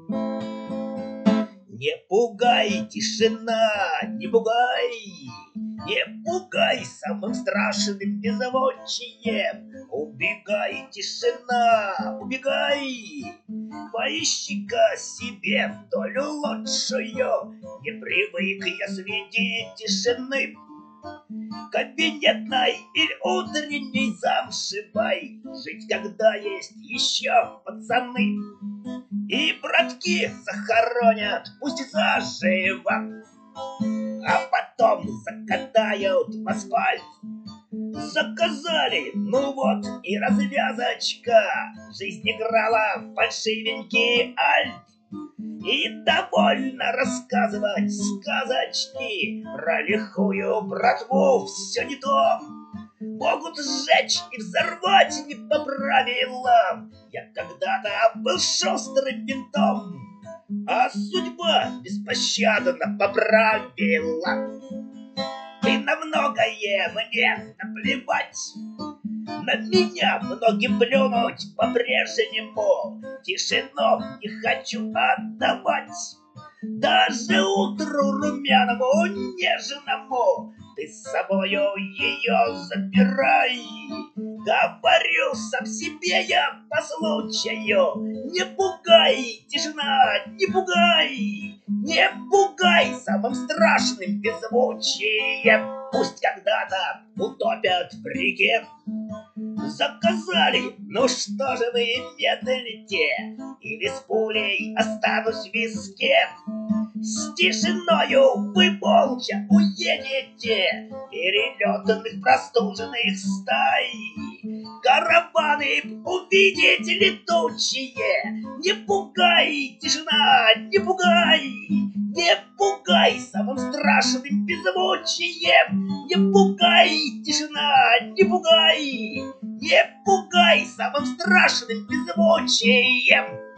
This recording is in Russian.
Не пугай, тишина, не пугай, не пугай самым страшным беззвучием. Убегай, тишина, убегай, поищи-ка себе долю лучшую. Не привык я среди тишины кабинетной или утренней замшевой жить, когда есть еще пацаны. И братки захоронят, пусть заживо, а потом закатают в асфальт. Заказали, ну вот и развязочка. Жизнь играла в фальшивенький альт. И довольно рассказывать сказочки про лихую братву, все не то. Могут сжечь и взорвать не по правилам. Я когда-то был шустрым ментом, а судьба беспощадно поправила. И на многое мне наплевать. На меня многим плюнуть по-прежнему. Тишину не хочу отдавать. Даже утру румяному, нежному ты с собою ее забирай. Говорю сам себе я по случаю. Не пугай, тишина, не пугай. Не пугай самым страшным беззвучием. Пусть когда-то утопят в реке. Заказали, ну что же вы медлите? Или с пулей останусь в виске? С тишиною вы молча уедете перелетных простуженных стай. Караваны увидите летучие. Не пугай, тишина, не пугай. Не пугай самым страшным беззвучием. Не пугай, тишина, не пугай. Не пугай самым страшным беззвучием.